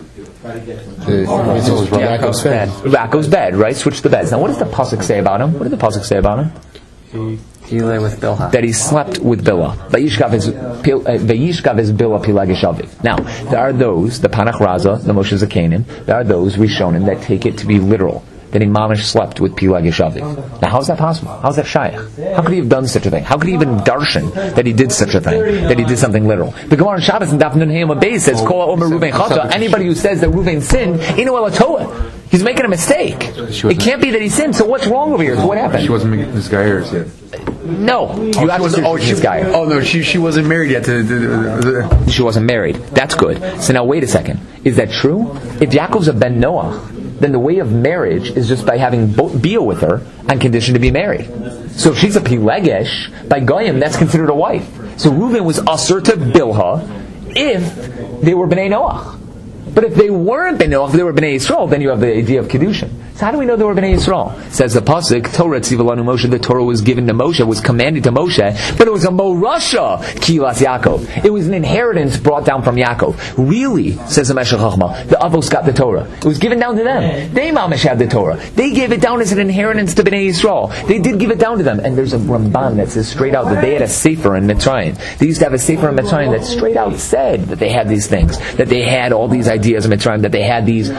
Speaker 1: Yaakov's bed. Yaakov's bed, right? Switch the beds. Now, what does the pasuk say about him? What did the pasuk say about him?
Speaker 2: He, he lay with Bilhah.
Speaker 1: That he slept with Bilhah. Vayishkav is Vayishkav is Bilhah Pilagish Aviv. Now, there are those, the Panach Raza, the Moshe Zakanim, there are those Rishonim that take it to be literal, that he mamish slept with Pilagish Aviv. Now, how is that possible? How is that shaykh? How could he have done such a thing? How could he even darshan that he did such a thing? That he did something literal? The Gemara in Shabbos and Daf Nun Hey Amud Beis says, "Kol Omer Ruvain Chata." Anybody who says that Ruvain sinned, inu el Torah. He's making a mistake. It can't be that he sinned. So what's wrong over here? So what happened?
Speaker 3: She wasn't misguided yet.
Speaker 1: No, you
Speaker 3: oh,
Speaker 1: have to. Oh, she's guy.
Speaker 3: Oh no, she she wasn't married yet. To, to, to,
Speaker 1: she wasn't married. That's good. So now wait a second. Is that true? If Yaakov's a ben Noach, then the way of marriage is just by having Bia with her on condition to be married. So if she's a Pilegesh, by Goyim, that's considered a wife. So Reuven was asur to Bilhah if they were Bnei Noach. But if they weren't Bnei Noach, if they were Bnei Yisrael, then you have the idea of Kedushin. So how do we know they were Bnei Yisrael? Says the pasuk, Torah tzivalanu Moshe. The Torah was given to Moshe, was commanded to Moshe, but it was a morasha kilas Yaakov. It was an inheritance brought down from Yaakov. Really, says the Meshech Chochmah, the Avos got the Torah. It was given down to them. They mamish had the Torah. They gave it down as an inheritance to Bnei Yisrael. They did give it down to them. And there's a Ramban that says straight out that they had a sefer in Mitzrayim. They used to have a sefer in Mitzrayim that straight out said that they had these things, that they had all these ideas in Mitzrayim, that they had these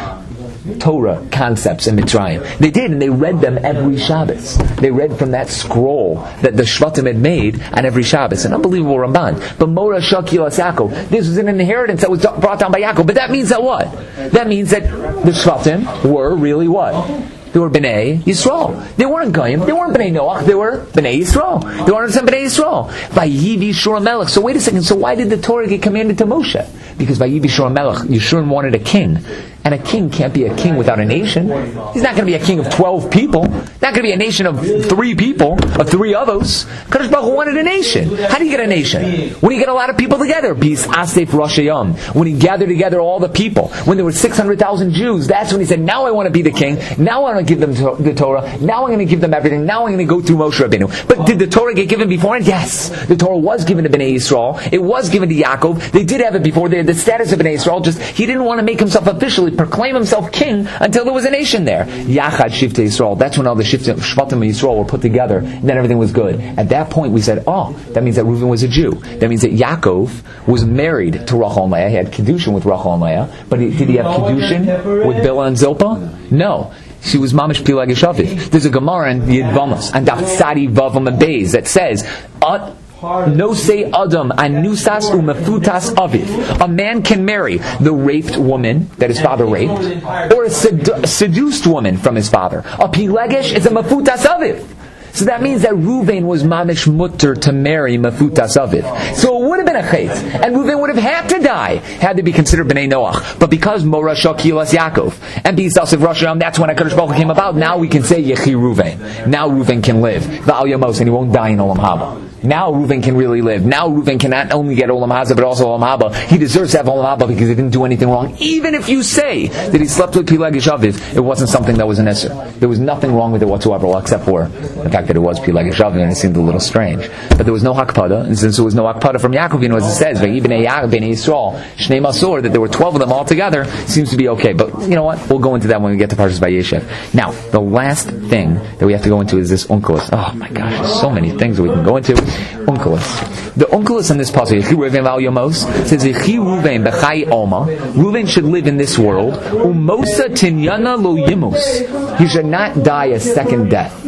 Speaker 1: Torah concepts in Mitzrayim. They did, and they read them every Shabbos. They read from that scroll that the Shvatim had made on every Shabbos. An unbelievable Ramban. But Mora Shakilas Yaakov, this was an inheritance that was brought down by Yaakov. But that means that what? That means that the Shvatim were really what? They were Bnei Yisrael. They weren't Goyim. They weren't Bnei Noach. They were Bnei Yisrael. They weren't Bnei Yisrael. Vayivi Shur Melech. So wait a second. So why did the Torah get commanded to Moshe? Because Vayivi Shur Melech, Yeshurun wanted a king. And a king can't be a king without a nation. He's not going to be a king of twelve people. Not going to be a nation of three people, of three others. Kadosh Baruch Hu wanted a nation. How do you get a nation? When you get a lot of people together. Bis Asef Rosh Hayom. When he gathered together all the people. When there were six hundred thousand Jews, that's when he said, now I want to be the king. Now I want to give them the Torah. Now I'm going to give them everything. Now I'm going to go through Moshe Rabbeinu. But did the Torah get given beforehand? Yes. The Torah was given to Bnei Yisrael. It was given to Yaakov. They did have it before. They had the status of Bnei Yisrael. Just, he didn't want to make himself officially proclaim himself king until there was a nation there. Yachad Shivtei Yisrael. That's when all the Shivtim, Shvatim of Yisrael were put together, and then everything was good. At that point, we said, oh, that means that Reuven was a Jew. That means that Yaakov was married to Rachel and Leah. He had Kedushin with Rachel and Leah. But he, did he have Kedushin with Bilhah and Zilpah? No. She was Mamish Pilagish Aviv. There's a Gemara in Yidvamas and Daf Tzadi Vavam and Beis that says, uh, no say Adam anusas umefutas aviv. A man can marry the raped woman that his father raped, or a sedu- seduced woman from his father. A pilegesh is a mefutas aviv. So that means that Reuven was mamish mutter to marry mefutas aviv. So it would have been a chait, and Reuven would have had to die had to be considered bnei Noach. But because Mora Shakilas Yaakov and B'Yisrael of Rosh Hashanah, that's when HaKadosh Baruch Hu came about. Now we can say Yechi Reuven. Now Reuven can live V'al Yamos, and he won't die in Olam Haba. Now Reuven can really live. Now Reuven can not only get Olam Hazeh, but also Olam Haba. He deserves to have Olam Haba because he didn't do anything wrong. Even if you say that he slept with Pilegish Aviv, it wasn't something that was an Isser. There was nothing wrong with it whatsoever, well, except for the fact that it was Pilegish Aviv and it seemed a little strange. But there was no Hakpada, and since there was no Hakpada from Yaakov, you know, as it says, Bnei Yisrael, Shnei Masor, that there were twelve of them all together, seems to be okay. But you know what? We'll go into that when we get to Parshas Vayeshev. Now, the last thing that we have to go into is this Unkelus. Oh my gosh, there's so many things that we can go into. Unkelus. The Unkelus in this passage, says Reuven should live in this world. Umosa tinyana lo yimus. He should not die a second death.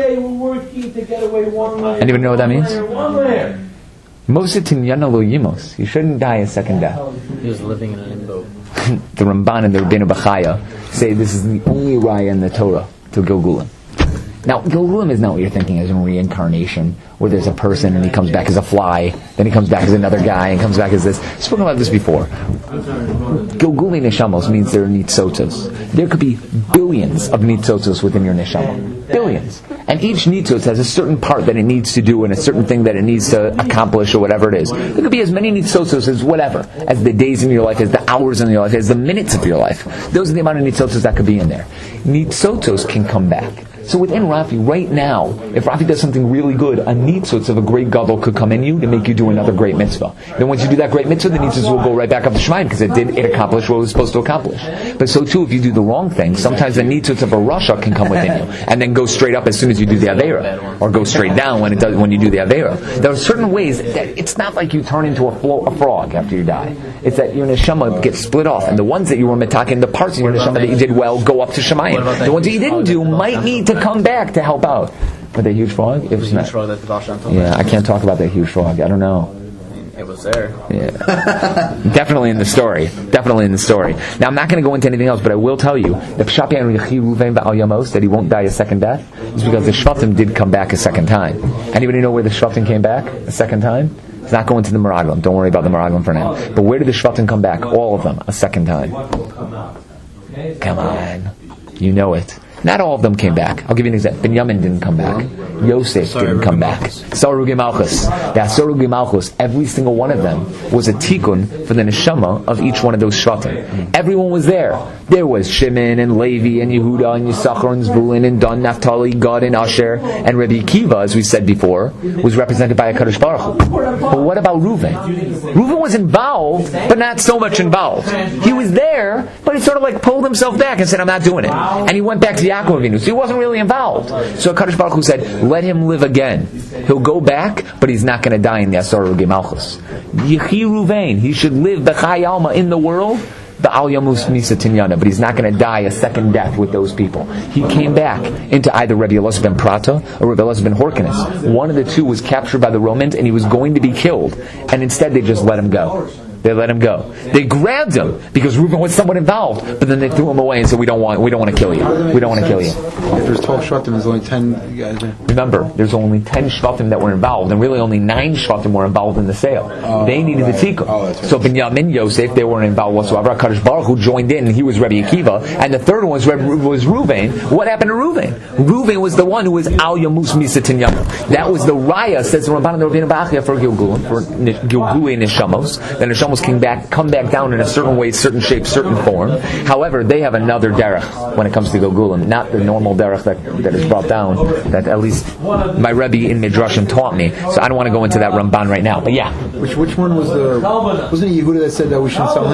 Speaker 1: Anybody know what that means? Mosa tinyana lo yimus. He shouldn't die a second death.
Speaker 2: He was living in a limbo.
Speaker 1: The Ramban and the Rabbeinu Bachaya say this is the only raya in the Torah to Gilgulim. Now, Gilgulim is not what you're thinking as a reincarnation, where there's a person and he comes back as a fly, then he comes back as another guy, and comes back as this. I've spoken about this before. Gilguli neshamos means there are nitzotos. There could be billions of nitzotos within your neshama. Billions. And each nitzot has a certain part that it needs to do and a certain thing that it needs to accomplish or whatever it is. There could be as many nitzotos as whatever, as the days in your life, as the hours in your life, as the minutes of your life. Those are the amount of nitzotos that could be in there. Nitzotos can come back. So within Rafi, right now, if Rafi does something really good, a nitzutz of a great gadol could come in you to make you do another great mitzvah. Then once you do that great mitzvah, the nitzutz will go right back up to Shemayim because it did it accomplished what it was supposed to accomplish. But so too, if you do the wrong thing, sometimes the nitzutz of a rasha can come within you and then go straight up as soon as you do the avera, or go straight down when it does when you do the avera. There are certain ways that it's not like you turn into a, flo- a frog after you die. It's that your neshama gets split off, and the ones that you were metaking, the parts of your neshama that you did well, go up to Shemayim. The ones that you didn't do might need to come back to help out. But the huge frog? It was not. Yeah, I can't talk about that huge frog. I don't know.
Speaker 4: It was there.
Speaker 1: Yeah. Definitely in the story. Definitely in the story. Now, I'm not going to go into anything else, but I will tell you the Pshat and Yechi Ruvain Ba'al Yamos that he won't die a second death is because the Shvatim did come back a second time. Anybody know where the Shvatim came back a second time? It's not going to the Meraglim. Don't worry about the Meraglim for now. But where did the Shvatim come back? All of them a second time. Come on. You know it. Not all of them came back. I'll give you an example. Binyamin didn't come back. Yosef didn't come back. Sarugi Malchus. That Sarugi Malchus, every single one of them was a tikkun for the neshama of each one of those shvatim. Everyone was there. There was Shimon and Levi and Yehuda and Yisachar and Zvulun and Dan, Naphtali, Gad and Asher, and Rabbi Akiva, as we said before, was represented by a Kadosh Baruch Hu. But what about Reuven? Reuven was involved, but not so much involved. He was there, but he sort of like pulled himself back and said, I'm not doing it. And he went back to Yaakov Avinu, so he wasn't really involved. So Kadosh Baruch Hu said, let him live again. He'll go back, but he's not going to die in the Asar Rugi Malchus. Yechi Ruvain, he should live B'chai Alma in the world, the Al Yamus Misa Tinyana, but he's not going to die a second death with those people. He came back into either Rabbi Elazar ben Prata or Rabbi Elazar ben Horkinus. One of the two was captured by the Romans and he was going to be killed, and instead they just let him go. They let him go. They grabbed him because Reuben was somewhat involved, but then they threw him away and said, "We don't want, we don't want to kill you. We don't want to kill you."
Speaker 3: If there's twelve shvatim, there's only ten guys there.
Speaker 1: Remember, there's only ten shvatim that were involved, and really only nine shvatim were involved in the sale. Oh, they needed right. the tikkun. Oh, right. So Binyamin, Yosef, they weren't involved whatsoever. Kadosh Baruch Hu joined in, and he was Rabbi Akiva, and the third one was was Reuven. What happened to Reuven? Reuven was the one who was Al Yamus Misa Tinyana. That was the raya, says the Ramban and the Ravina Bachia for Gilgulim, for Gilguli Neshamos. The Neshamos came back, come back down in a certain way, certain shape, certain form. However, they have another derech when it comes to Gilgulim, not the normal derech that, that is brought down, that at least my Rebbe in Midrashim taught me. So I don't want to go into that Ramban right now. But yeah.
Speaker 3: Which which one was the... Wasn't it Yehuda that said that we shouldn't sell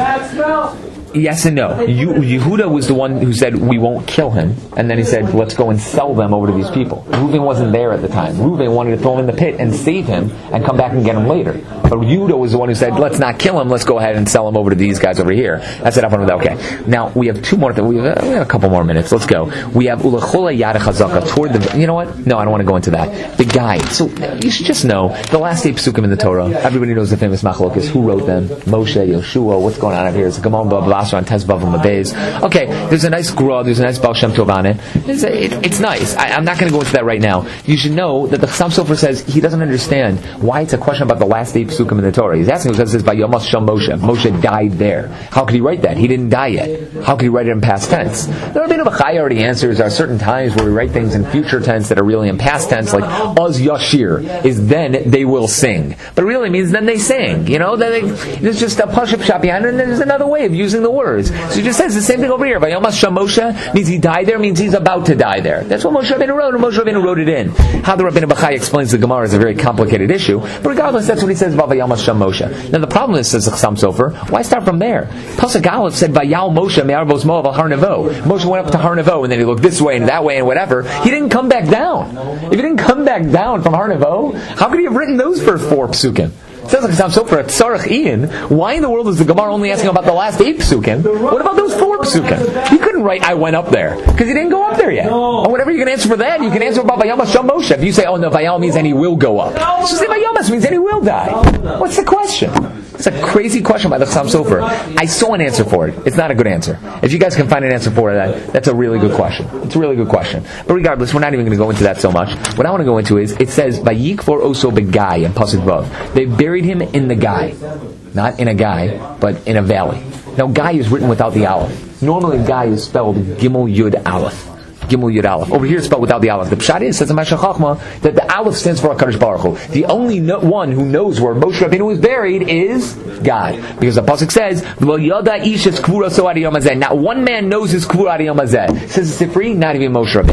Speaker 3: him?
Speaker 1: Yes and no. Yehuda was the one who said we won't kill him, and then he said let's go and sell them over to these people. Reuven wasn't there at the time. Reuven wanted to throw him in the pit and save him and come back and get him later. But Yehuda was the one who said let's not kill him, let's go ahead and sell him over to these guys over here. That's it. Okay. Now we have two more. Th- we, have, we have a couple more minutes. Let's go. We have Ulachola Yada Chazaka toward the. You know what? No, I don't want to go into that. The guy. So you should just know the last eight psukim in the Torah. Everybody knows the famous machlokes. Who wrote them? Moshe, Yeshua. What's going on over here? It's a Gemara blah blah. On Tezvav and Mabez. Okay, there's a nice gra, there's a nice Baal Shem Tov on it. It's, a, it, it's nice. I, I'm not going to go into that right now. You should know that the Chassam Sofer says he doesn't understand why it's a question about the last eight psukim in the Torah. He's asking because it says by Yomas Shel Moshe. Moshe died there. How could he write that? He didn't die yet. How could he write it in past tense? The Rabbeinu Bachai already answers there are certain times where we write things in future tense that are really in past tense, like Oz Yashir is then they will sing. But it really means then they sing. You know, they, there's just a push-up shot behind it, and there's another way of using the words. So he just says the same thing over here. Vayomas Sham Moshe means he died there, means he's about to die there. That's what Moshe Rabbeinu wrote, and Moshe Rabbeinu wrote it in. How the Rabbeinu Bachai explains the Gemara is a very complicated issue, but regardless, that's what he says about Vayomas Sham Moshe. Now the problem is, says the Chassam Sofer, why start from there? Pasuk Aleph said Vayal Moshe me'arvos Moav al Har Nevo. Moshe went up to Har Nevo, and then he looked this way and that way and whatever. He didn't come back down. If he didn't come back down from Har Nevo, how could he have written those first four psukim? It says like Chassam Sofer at Tzarech Ian, why in the world is the Gemara only asking about the last eight psukim? What about those four psukim? He couldn't write I went up there, because he didn't go up there yet. No. Or whatever you can answer for that, you can answer about Vayomas Sham Moshe. If you say, oh no, Vayal means then he will go up. So say Vayomas means then he will die. What's the question? It's a crazy question by the Chassam Sofer. I saw an answer for it. It's not a good answer. If you guys can find an answer for it, that's a really good question. It's a really good question. But regardless, we're not even going to go into that so much. What I want to go into is, it says, Vayikvor Oso Begai in Pasuk Vav. They buried him in the Gai. Not in a Gai, but in a valley. Now, Gai is written without the Aleph. Normally, Gai is spelled Gimel Yud Aleph. Gimel Yud Aleph. Over here it's spelled without the Aleph. The Pshat is, says in Mashal Chachma, that the Aleph stands for HaKadosh Baruch Hu. The only no, one who knows where Moshe Rabbeinu was buried is God. Because the Pasuk says, not one man knows his Kvura Ad Yom Hazeh. Says the Sifri, not even Moshe Rabbeinu.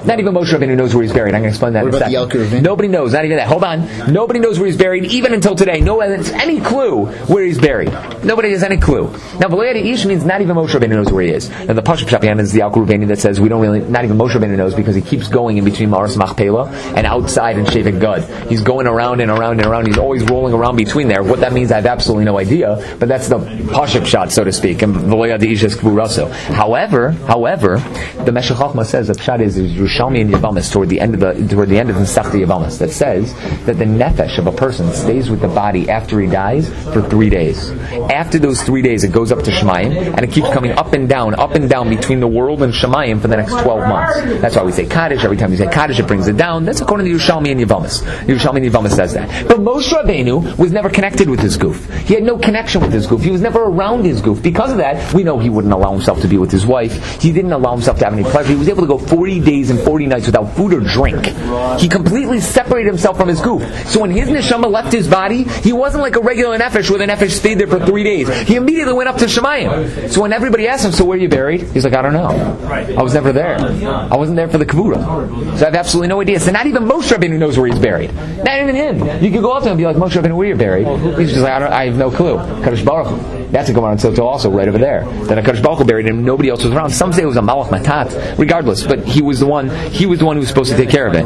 Speaker 1: Not even Moshe Rabbeinu knows where he's buried. I'm going to explain that
Speaker 4: what
Speaker 1: in a
Speaker 4: about
Speaker 1: second.
Speaker 4: The
Speaker 1: Nobody knows, not even that. Hold on. Nobody knows where he's buried, even until today. No one has any clue where he's buried. Nobody has any clue. Now, V'lo Ish means not even Moshe Rabbeinu knows where he is. And the Pashup Shapian is the Yalkut Rubeni that says we don't really, not even Moshe Rabbeinu knows because he keeps going in between Maras Machpelah and outside in Shevet Gad. He's going around and around and around. He's always rolling around between there. What that means, I have absolutely no idea. But that's the Pashup shot, so to speak. And V'lo Ish is Kvuraso. However, however, the Meshech Chochmah says that Pshat is Yerushalmi and Yavamas toward the end of the toward the end of the Masechta Yavamas that says that the nefesh of a person stays with the body after he dies for three days. After those three days, it goes up to Shemayim, and it keeps coming up and down, up and down between the world and Shemayim for the next twelve months. That's why we say Kaddish. Every time we say Kaddish, it brings it down. That's according to Yerushalmi and Yavamas. Yerushalmi and Yavamas says that. But Moshe Rabbeinu was never connected with his goof. He had no connection with his goof. He was never around his goof. Because of that, we know he wouldn't allow himself to be with his wife. He didn't allow himself to have any pleasure. He was able to go forty days and forty nights without food or drink. He completely separated himself from his goof. So when his neshama left his body, he wasn't like a regular nefesh where the nefesh stayed there for three days. He immediately went up to Shemayim. So when everybody asked him, so where are you buried? He's like, I don't know. I was never there. I wasn't there for the kavura. So I have absolutely no idea. So not even Moshe Rabbeinu knows where he's buried. Not even him. You could go up to him and be like, Moshe Rabbeinu, where are you buried? He's just like, I, don't, I have no clue. Kadosh Baruch Hu. That's a Gemara in Soto also, right over there. Then a Kadosh Baruch Hu buried him. Nobody else was around. Some say it was a Malach Matat. Regardless, but he was the one. He was the one who was supposed to take care of it.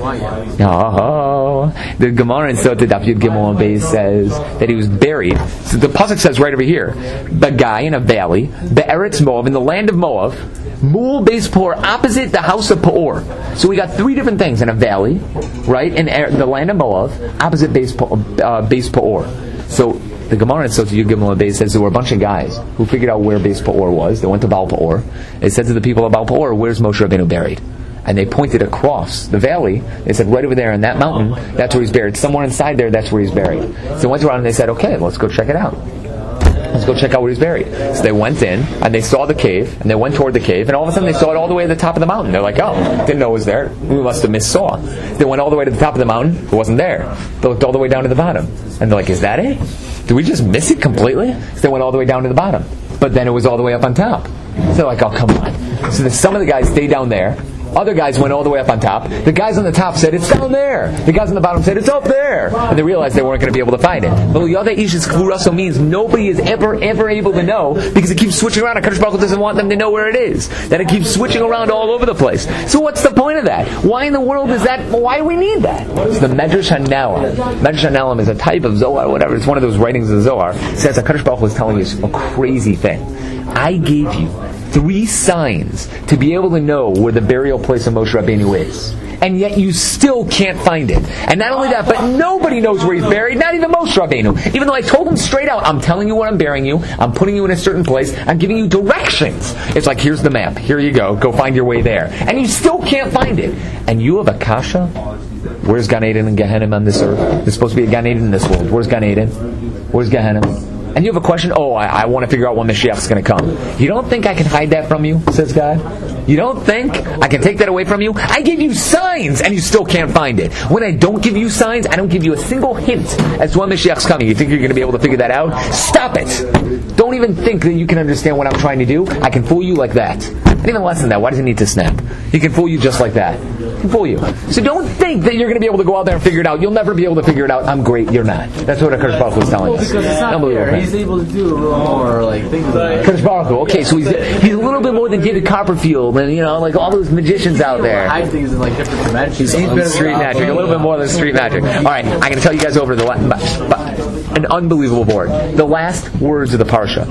Speaker 1: Oh, the Gemara in Soto Daf Yud Gimel and Beis says that he was buried. So the pasuk says right over here, the guy in a valley, Be'eretz Moab, in the land of Moab, Mul Beis Peor, opposite the house of Peor. So we got three different things in a valley, right, in the land of Moab, opposite Beis uh, Beis Peor. So the Gemara in Soto Yud Gimel and Beis says there were a bunch of guys who figured out where Beis Peor was. They went to Baal Peor. They said to the people of Baal Peor, where's Moshe Rabbeinu buried? And they pointed across the valley. They said, right over there in that mountain, that's where he's buried. Somewhere inside there, that's where he's buried. So they went around and they said, okay, let's go check it out. Let's go check out where he's buried. So they went in, and they saw the cave, and they went toward the cave, and all of a sudden they saw it all the way to the top of the mountain. They're like, oh, didn't know it was there. We must have missaw. They went all the way to the top of the mountain. It wasn't there. They looked all the way down to the bottom. And they're like, is that it? Did we just miss it completely? So they went all the way down to the bottom. But then it was all the way up on top. So they're like, oh, come on. So some of the guys stayed down there. Other guys went all the way up on top. The guys on the top said, it's down there. The guys on the bottom said, it's up there. And they realized they weren't going to be able to find it. But Yada Ish's Kvuraso means nobody is ever, ever able to know because it keeps switching around. HaKadosh Baruch Hu doesn't want them to know where it is. That it keeps switching around all over the place. So what's the point of that? Why in the world is that? Why do we need that? It's the Medrash HaNe'elam. Medrash HaNe'elam is a type of Zohar, whatever. It's one of those writings of the Zohar. It says HaKadosh Baruch Hu is telling you a crazy thing. I gave you three signs to be able to know where the burial place of Moshe Rabbeinu is. And yet you still can't find it. And not only that, but nobody knows where he's buried, not even Moshe Rabbeinu. Even though I told him straight out, I'm telling you where I'm burying you, I'm putting you in a certain place, I'm giving you directions. It's like, here's the map, here you go, go find your way there. And you still can't find it. And you have a kasha? Where's Gan Eden and Gehenna on this earth? There's supposed to be a Gan Eden in this world. Where's Gan Eden? Where's Gehenna? And you have a question, oh, I, I want to figure out when Mashiach's going to come. You don't think I can hide that from you, says God? You don't think I can take that away from you? I give you signs, and you still can't find it. When I don't give you signs, I don't give you a single hint as to when Mashiach's coming. You think you're going to be able to figure that out? Stop it! Don't even think that you can understand what I'm trying to do. I can fool you like that. And even less than that, why does he need to snap? He can fool you just like that. He can fool you. So don't think that you're going to be able to go out there and figure it out. You'll never be able to figure it out. I'm great, you're not. That's what HaKadosh Baruch Hu was telling
Speaker 5: well,
Speaker 1: us.
Speaker 5: Because it's not fair. He's able to do a little more, like, things like
Speaker 1: HaKadosh Baruch Hu. Okay, so he's, he's a little bit more than David Copperfield and, you know, like all those magicians out there.
Speaker 5: Hide things in, like, different dimensions.
Speaker 1: He's, he's street magic. A little bit more than street magic. Alright, I'm going to tell you guys over the la- but, but, an unbelievable board. The last words of the parsha.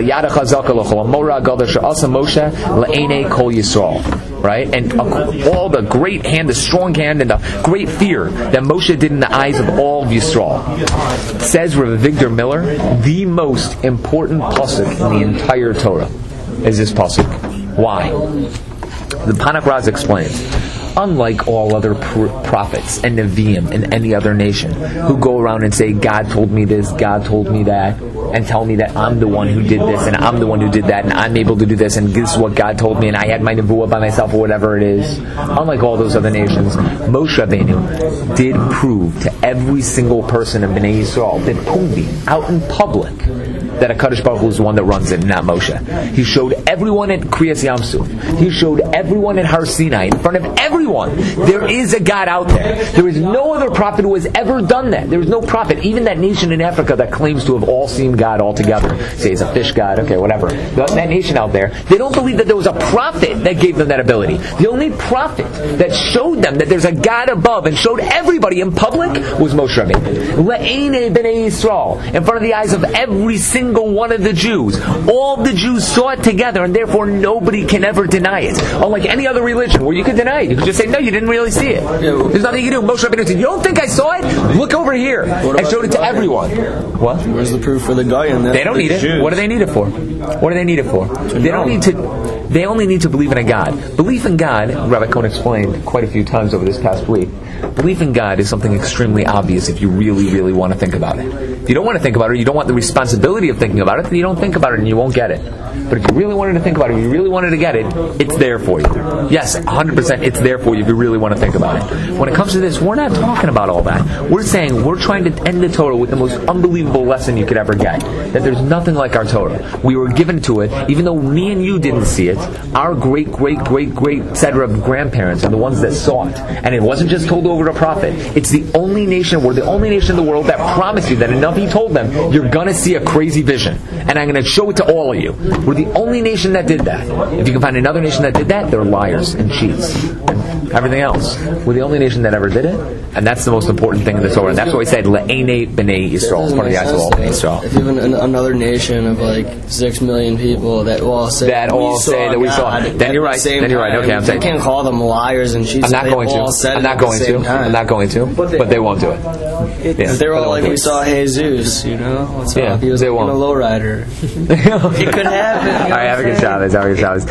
Speaker 1: Right? And uh, all the great hand, the strong hand, and the great fear that Moshe did in the eyes of all of Yisrael. Says Rav Victor Miller, the most important pasuk in the entire Torah is this pasuk. Why? The Panak Raz explains. Unlike all other pr- prophets and Nevi'im in any other nation who go around and say, God told me this, God told me that, and tell me that I'm the one who did this, and I'm the one who did that, and I'm able to do this, and this is what God told me, and I had my nevuah by myself, or whatever it is. Unlike all those other nations, Moshe Rabbeinu did prove to every single person in Bnei Yisrael, that Pumbi, out in public, that HaKadosh Baruch Hu is the one that runs it, not Moshe. He showed everyone at Kriyas Yamsuf. He showed everyone at Har Sinai, in front of everyone, there is a God out there. There is no other prophet who has ever done that. There is no prophet, even that nation in Africa that claims to have all seen God altogether. Say he's a fish god, okay, whatever. That nation out there, they don't believe that there was a prophet that gave them that ability. The only prophet that showed them that there's a God above and showed everybody in public was Moshe Rabbeinu. Le'enei b'nei Yisrael, in front of the eyes of every single one of the Jews. All the Jews saw it together, and therefore nobody can ever deny it. Unlike any other religion where you could deny it. You could just say, no, you didn't really see it. There's nothing you can do. Moshe Rabbeinu said, you don't think I saw it? Look over here. And showed it to everyone. What?
Speaker 4: Where's the proof for the guy in that?
Speaker 1: They don't need it. Jews. What do they need it for? What do they need it for? They don't need to. They only need to believe in a God. Belief in God, Rabbi Cohn explained quite a few times over this past week, belief in God is something extremely obvious if you really, really want to think about it. If you don't want to think about it, you don't want the responsibility of thinking about it, then you don't think about it and you won't get it. But if you really wanted to think about it, if you really wanted to get it, it's there for you. Yes, one hundred percent it's there for you if you really want to think about it. When it comes to this, we're not talking about all that. We're saying we're trying to end the Torah with the most unbelievable lesson you could ever get. That there's nothing like our Torah. We were given to it, even though me and you didn't see it, our great, great, great, great, et cetera grandparents are the ones that saw it. And it wasn't just told over to a prophet. It's the only nation, we're the only nation in the world that promised you that enough he told them, you're going to see a crazy vision. And I'm going to show it to all of you. We're the only nation that did that. If you can find another nation that did that, they're liars and cheats. And everything else. We're the only nation that ever did it. And that's the most important thing in the Torah. And that's why we said, Le'enei b'nei Yisrael. It's part of the eyes of all b'nei Yisrael.
Speaker 4: If even an, another nation of like six million people that all say
Speaker 1: that all say that we saw, then you're right. Then you're right. Okay, I'm saying.
Speaker 4: You can't call them liars and cheats.
Speaker 1: I'm not going to. I'm not going to. I'm not going to. But they won't do it.
Speaker 4: Yeah. They're all like, we saw Jesus, you know? What's
Speaker 1: yeah,
Speaker 4: up? He was
Speaker 1: they
Speaker 4: like,
Speaker 1: won't.
Speaker 4: a lowrider. It could happen.
Speaker 1: All right, have a good Shabbos. Have a good Shabbos.